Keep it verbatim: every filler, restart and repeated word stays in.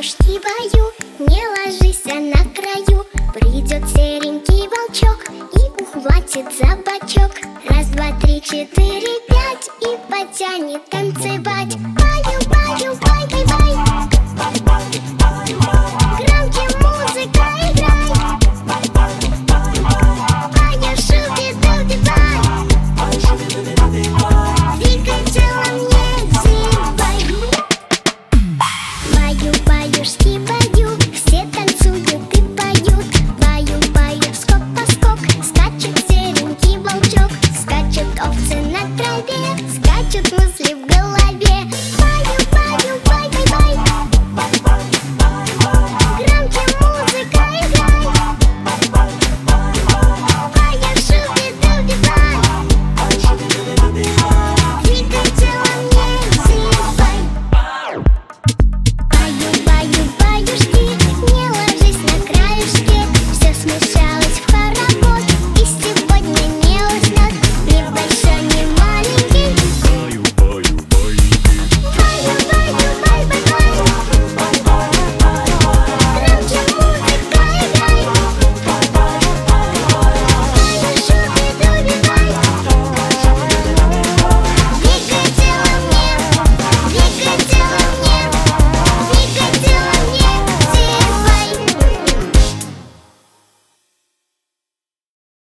баю-баюшки баю, не ложись на краю. Придет серенький волчок и ухватит за бочок. Раз, два, три, четыре, пять, и потянет танцевать. Баю, баю, бай, бай, бай. Громче музыка играй. Баю, шуби, дуби, бай. Двигай телом, не зевай. Баю-баюшки баю, все танцуют и поют. Баю-баю, скок-поскок, скачет серенький волчок. Скачут овцы на траве, скачут мысли в голове.